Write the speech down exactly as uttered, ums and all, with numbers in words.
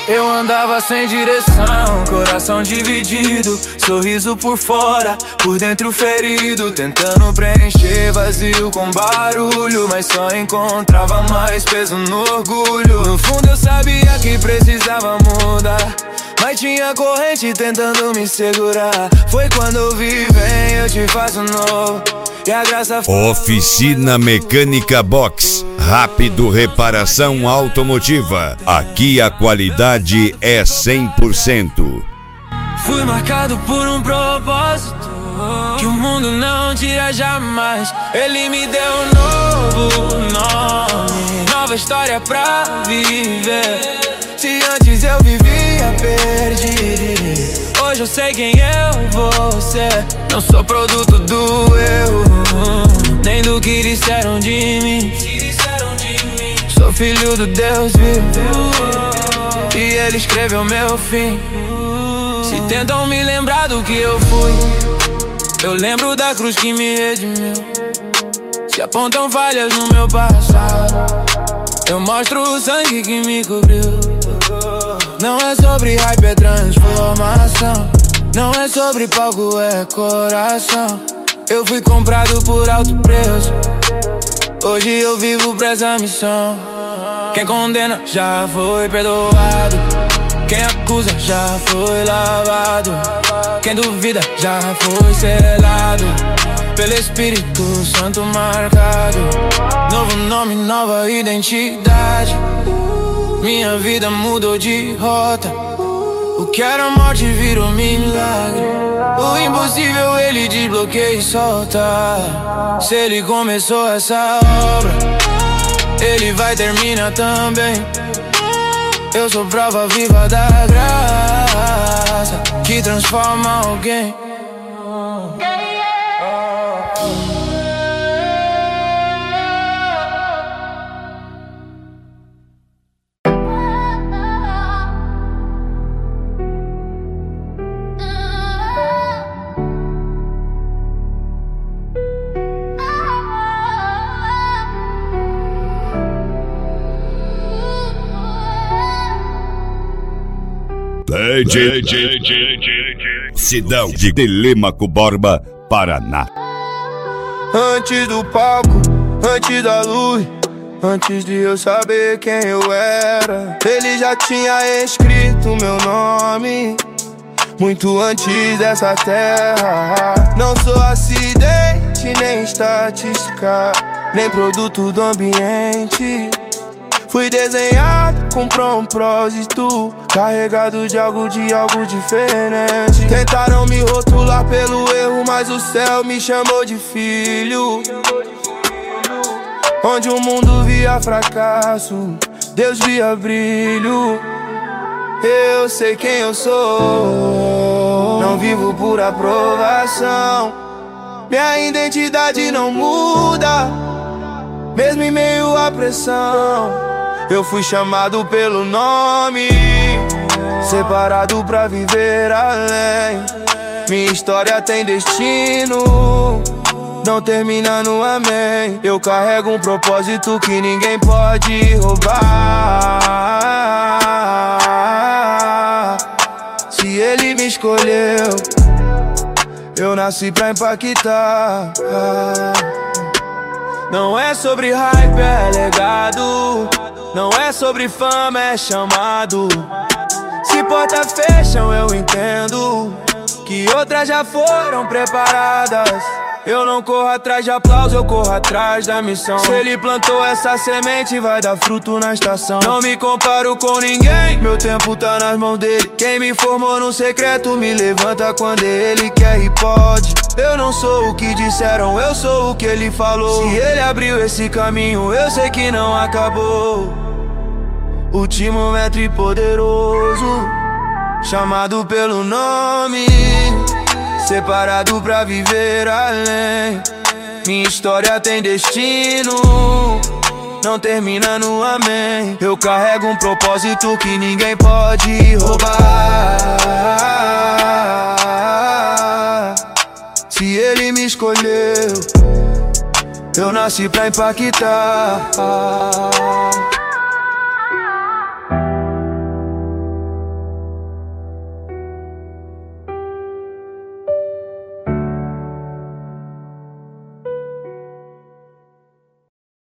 Eu andava sem direção, coração dividido, sorriso por fora, por dentro ferido, tentando preencher vazio com barulho, mas só encontrava mais peso no orgulho. No fundo eu sabia que precisava mudar, mas tinha corrente tentando me segurar. Foi quando eu vi, vem, eu te faço novo, e a graça foi... Oficina Mecânica Box. Rápido reparação automotiva. Aqui a qualidade é cem por cento. Fui marcado por um propósito que o mundo não tira jamais. Ele me deu um novo nome, nova história pra viver. Se antes eu vivia perdido, hoje eu sei quem eu vou ser. Não sou produto do erro, nem do que disseram de mim. Sou filho do Deus vivo, e Ele escreveu meu fim. Se tentam me lembrar do que eu fui, eu lembro da cruz que me redimiu. Se apontam falhas no meu passado, eu mostro o sangue que me cobriu. Não é sobre hype, é transformação. Não é sobre palco, é coração. Eu fui comprado por alto preço, hoje eu vivo pra essa missão. Quem condena já foi perdoado, quem acusa já foi lavado, quem duvida já foi selado pelo Espírito Santo marcado. Novo nome, nova identidade, minha vida mudou de rota. O que era morte virou milagre, o impossível Ele desbloqueia e solta. Se Ele começou essa obra, Ele vai terminar também. Eu sou prova viva da graça que transforma alguém. Cidão de Telêmaco Borba, Paraná. Antes do palco, antes da luz, antes de eu saber quem eu era, Ele já tinha escrito meu nome, muito antes dessa terra. Não sou acidente, nem estatística, nem produto do ambiente. Fui desenhado com propósito, carregado de algo, de algo diferente. Tentaram me rotular pelo erro, mas o céu me chamou de filho. Onde o mundo via fracasso, Deus via brilho. Eu sei quem eu sou, não vivo por aprovação. Minha identidade não muda, mesmo em meio à pressão. Eu fui chamado pelo nome, separado pra viver além. Minha história tem destino, não termina no amém. Eu carrego um propósito que ninguém pode roubar. Se Ele me escolheu, eu nasci pra impactar. Não é sobre hype, é legado. Não é sobre fama, é chamado. Se portas fecham, eu entendo que outras já foram preparadas. Eu não corro atrás de aplauso, eu corro atrás da missão. Se Ele plantou essa semente, vai dar fruto na estação. Não me comparo com ninguém, meu tempo tá nas mãos dele. Quem me formou no secreto me levanta quando Ele quer e pode. Eu não sou o que disseram, eu sou o que Ele falou. Se Ele abriu esse caminho, eu sei que não acabou. Último mestre poderoso, chamado pelo nome, separado pra viver além. Minha história tem destino, não termina no amém. Eu carrego um propósito que ninguém pode roubar. Se Ele me escolheu, eu nasci pra impactar.